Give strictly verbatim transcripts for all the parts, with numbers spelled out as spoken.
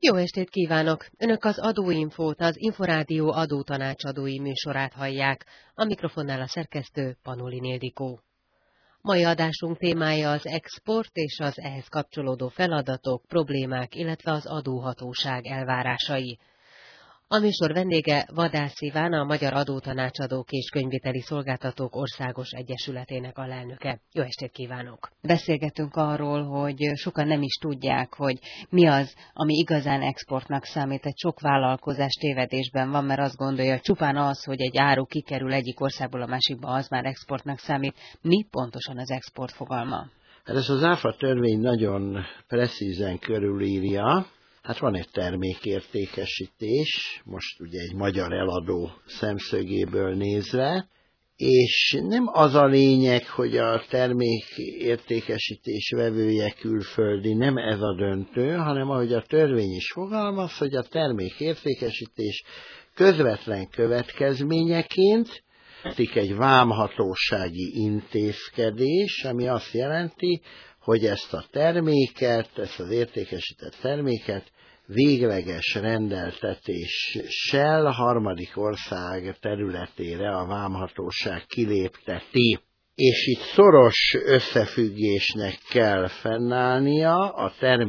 Jó estét kívánok! Önök az Adóinfót, az Inforádió adótanácsadói műsorát hallják. A mikrofonnál a szerkesztő Panolin Ildikó. Mai adásunk témája az export és az ehhez kapcsolódó feladatok, problémák, illetve az adóhatóság elvárásai. A műsor vendége Vadász Iván, a Magyar Adótanácsadók és Könyvviteli Szolgáltatók Országos Egyesületének alelnöke. Jó estét kívánok! Beszélgetünk arról, hogy sokan nem is tudják, hogy mi az, ami igazán exportnak számít. Egy sok vállalkozás tévedésben van, mert azt gondolja, hogy csupán az, hogy egy áru kikerül egyik országból a másikba, az már exportnak számít. Mi pontosan az export fogalma? Hát ez az áfa törvény nagyon precízen körülírja. Hát van egy termékértékesítés, most ugye egy magyar eladó szemszögéből nézve, és nem az a lényeg, hogy a termékértékesítés vevője külföldi, nem ez a döntő, hanem ahogy a törvény is fogalmaz, hogy a termékértékesítés közvetlen következményeként egy vámhatósági intézkedés, ami azt jelenti, hogy ezt a terméket, ezt az értékesített terméket végleges rendeltetéssel harmadik ország területére a vámhatóság kilépteti. És itt szoros összefüggésnek kell fennállnia a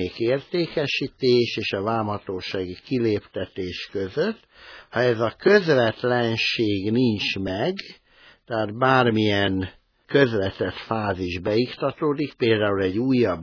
termékértékesítés és a vámhatósági kiléptetés között. Ha ez a közvetlenség nincs meg, tehát bármilyen közvetett fázis beiktatódik, például egy újabb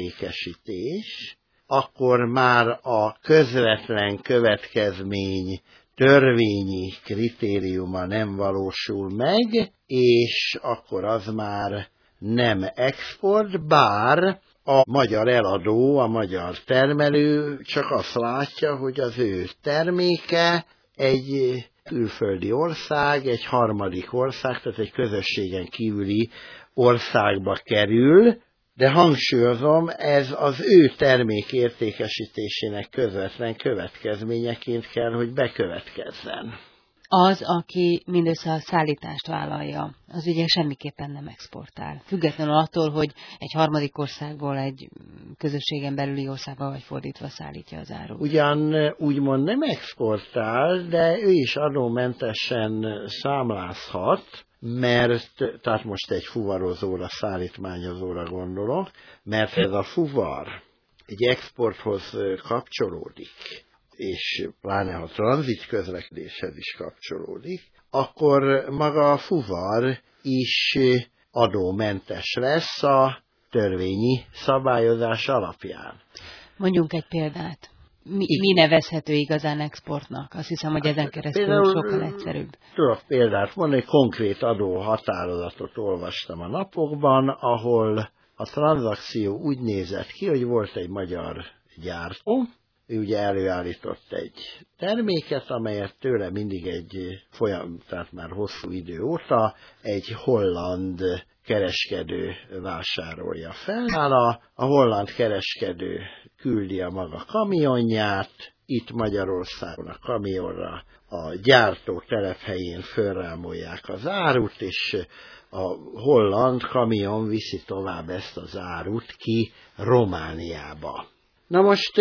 értékesítés, akkor már a közvetlen következmény törvényi kritériuma nem valósul meg, és akkor az már nem export, bár a magyar eladó, a magyar termelő csak azt látja, hogy az ő terméke egy külföldi ország, egy harmadik ország, tehát egy közösségen kívüli országba kerül, de hangsúlyozom, ez az ő termék értékesítésének közvetlen következményeként kell, hogy bekövetkezzen. Az, aki mindössze a szállítást vállalja, az ugye semmiképpen nem exportál. Függetlenül attól, hogy egy harmadik országból egy közösségen belüli országba vagy fordítva szállítja az árut. Ugyan úgymond nem exportál, de ő is adómentesen számlázhat, mert, tehát most egy fuvarozóra, szállítmányozóra gondolok, mert ez a fuvar egy exporthoz kapcsolódik, és pláne ha tranzit közlekedéshez is kapcsolódik, akkor maga a fuvar is adómentes lesz a törvényi szabályozás alapján. Mondjunk egy példát. Mi, mi nevezhető igazán exportnak? Azt hiszem, hogy ezen keresztül például, sokkal egyszerűbb. Tudok példát mondani, egy konkrét adóhatározatot olvastam a napokban, ahol a tranzakció úgy nézett ki, hogy volt egy magyar gyártó, ő ugye előállított egy terméket, amelyet tőle mindig egy folyam, tehát már hosszú idő óta egy holland kereskedő vásárolja fel. A, a holland kereskedő küldi a maga kamionját, itt Magyarországon a kamionra a gyártó telephelyén fölrámolják az árut, és a holland kamion viszi tovább ezt az árut ki Romániába. Na most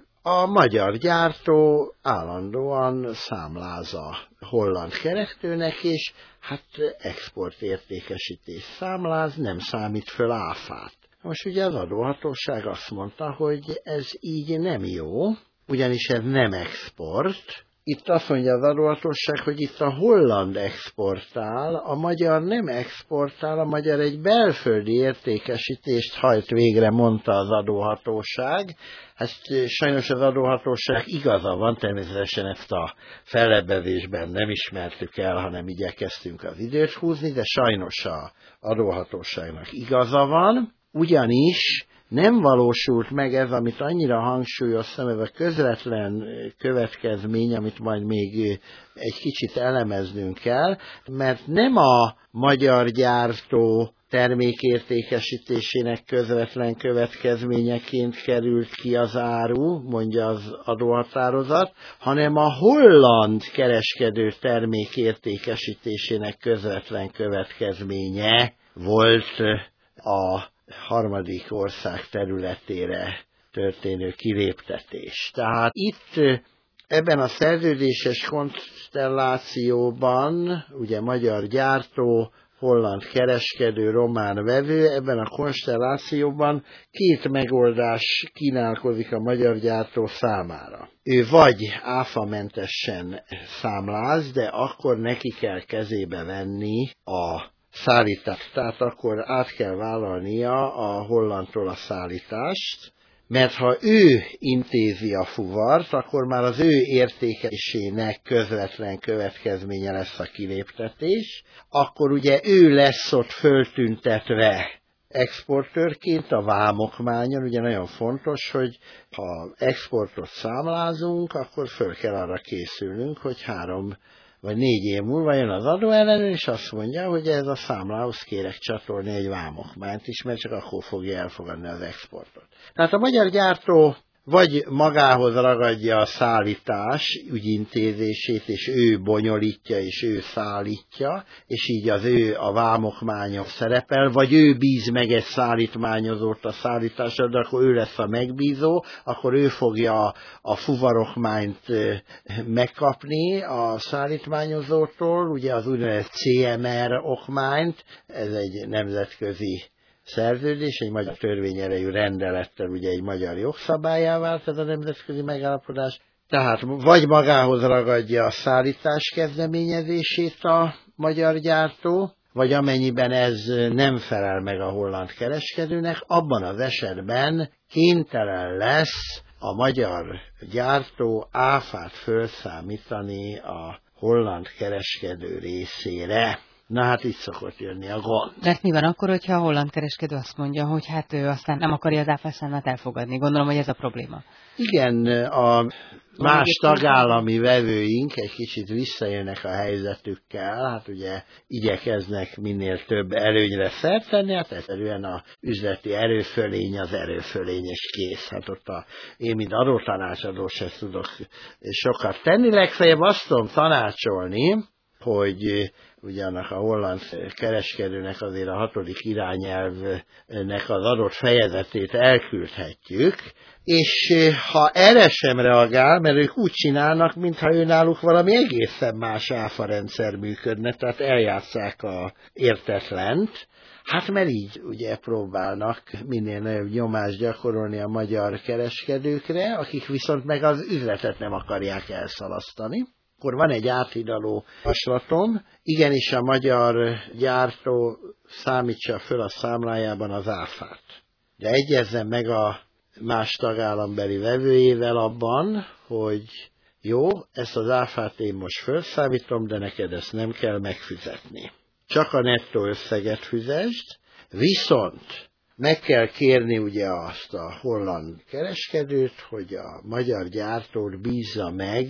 a magyar gyártó állandóan számláz a holland kereskedőnek, és hát exportértékesítés számláz, nem számít föl áfát. Most ugye az adóhatóság azt mondta, hogy ez így nem jó, ugyanis ez nem export. Itt azt mondja az adóhatóság, hogy itt a holland exportál, a magyar nem exportál, a magyar egy belföldi értékesítést hajt végre, mondta az adóhatóság. Ezt sajnos az adóhatóság igaza van, természetesen ezt a fellebbezésben nem ismertük el, hanem igyekeztünk az időt húzni, de sajnos az adóhatóságnak igaza van, ugyanis nem valósult meg ez, amit annyira hangsúlyoztam, ez a közvetlen következmény, amit majd még egy kicsit elemeznünk kell, mert nem a magyar gyártó termékértékesítésének közvetlen következményeként került ki az áru, mondja az adóhatározat, hanem a holland kereskedő termékértékesítésének közvetlen következménye volt a harmadik ország területére történő kiléptetés. Tehát itt ebben a szerződéses konstellációban, ugye magyar gyártó, holland kereskedő, román vevő, ebben a konstellációban két megoldás kínálkozik a magyar gyártó számára. Ő vagy áfamentesen számláz, de akkor neki kell kezébe venni a szállítást, tehát akkor át kell vállalnia a hollandtól a szállítást, mert ha ő intézi a fuvart, akkor már az ő értékelésének közvetlen következménye lesz a kiléptetés, akkor ugye ő lesz ott föltüntetve exportőrként a vámokmányon, ugye nagyon fontos, hogy ha exportot számlázunk, akkor föl kell arra készülnünk, hogy három vagy négy év múlva jön az adóellenőr, és azt mondja, hogy ez a számlához kérek csatolni egy vámokmányt is, mert csak akkor fogja elfogadni az exportot. Tehát a magyar gyártó vagy magához ragadja a szállítás ügyintézését, és ő bonyolítja, és ő szállítja, és így az ő a vámokmányon szerepel, vagy ő bíz meg egy szállítmányozót a szállításra, de akkor ő lesz a megbízó, akkor ő fogja a fuvarokmányt megkapni a szállítmányozótól, ugye az úgynevezett cé em er okmányt, ez egy nemzetközi szerződés, egy magyar törvényerejű rendelettel ugye egy magyar jogszabályá vált ez a nemzetközi megállapodás. Tehát vagy magához ragadja a szállítás kezdeményezését a magyar gyártó, vagy amennyiben ez nem felel meg a holland kereskedőnek, abban az esetben kénytelen lesz a magyar gyártó áfát felszámítani a holland kereskedő részére. Na hát itt szokott jönni a gond. De mi van akkor, hogyha a holland kereskedő azt mondja, hogy hát ő aztán nem akarja az áfaszámlát elfogadni? Gondolom, hogy ez a probléma. Igen, a más tagállami vevőink egy kicsit visszaélnek a helyzetükkel, hát ugye igyekeznek minél több előnyre szert tenni, hát egyszerűen a üzleti erőfölény az erőfölény és kész. Hát ott a, én, mint adótanácsadó sem tudok sokat tenni, legfeljebb azt tudom tanácsolni, hogy ugye annak a holland kereskedőnek azért a hatodik irányelvnek az adott fejezetét elküldhetjük, és ha erre sem reagál, mert ők úgy csinálnak, mintha őnáluk valami egészen más áfarendszer működne, tehát eljátsszák a értetlent, hát mert így ugye próbálnak minél nagyobb nyomást gyakorolni a magyar kereskedőkre, akik viszont meg az üzletet nem akarják elszalasztani. Akkor van egy áthidaló javaslatom, igenis a magyar gyártó számítsa föl a számlájában az áfát. De egyezzen meg a más tagállambeli vevőjével abban, hogy jó, ezt az áfát én most felszámítom, de neked ezt nem kell megfizetni. Csak a nettó összeget fizesd, viszont meg kell kérni ugye azt a holland kereskedőt, hogy a magyar gyártót bízza meg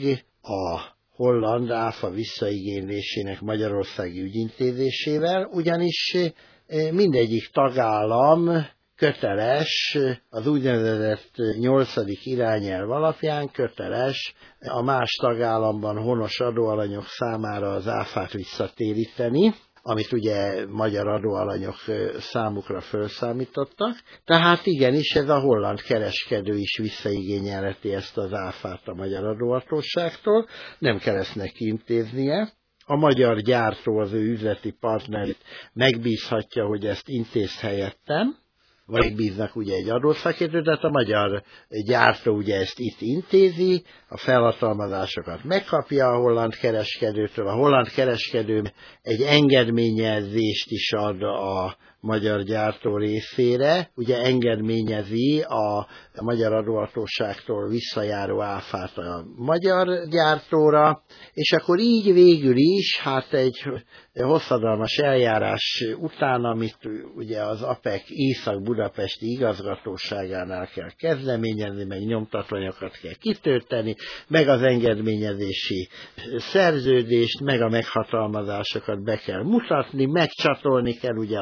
a holland áfa visszaigénylésének magyarországi ügyintézésével, ugyanis mindegyik tagállam köteles, az úgynevezett nyolcadik irányelv alapján köteles a más tagállamban honos adóalanyok számára az áfát visszatéríteni, amit ugye magyar adóalanyok számukra felszámítottak. Tehát igenis ez a holland kereskedő is visszaigényelheti ezt az áfát a magyar adóhatóságtól, nem kell ezt neki intéznie. A magyar gyártó az ő üzleti partnerét megbízhatja, hogy ezt intéz helyettem, vagy bíznak ugye egy adószakértőt, tehát a magyar gyártó ugye ezt itt intézi, a felhatalmazásokat megkapja a holland kereskedőtől, a holland kereskedő egy engedményezést is ad a magyar gyártó részére, ugye engedményezi a magyar adóhatóságtól visszajáró áfát a magyar gyártóra, és akkor így végül is, hát egy hosszadalmas eljárás után, amit ugye az á pé e ká Észak-Budapesti igazgatóságánál kell kezdeményezni, meg nyomtatványokat kell kitölteni, meg az engedményezési szerződést, meg a meghatalmazásokat be kell mutatni, megcsatolni kell ugye a számlákat,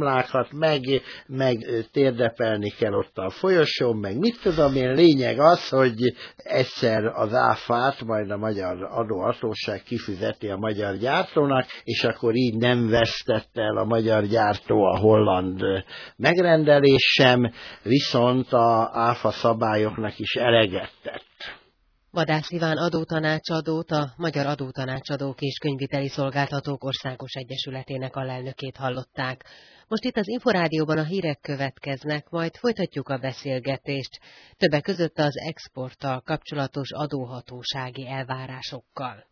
számlákat, meg, meg térdepelni kell ott a folyosón, meg mit tudom én, lényeg az, hogy egyszer az áfát majd a magyar adóhatóság kifizeti a magyar gyártónak, és akkor így nem vesztette el a magyar gyártó a holland megrendelés sem, viszont a áfa szabályoknak is eleget tett. Vadász Iván adótanácsadót, a Magyar Adótanácsadók és Könyvviteli Szolgáltatók Országos Egyesületének alelnökét hallották. Most itt az Inforádióban a hírek következnek, majd folytatjuk a beszélgetést, többek között az exporttal kapcsolatos adóhatósági elvárásokkal.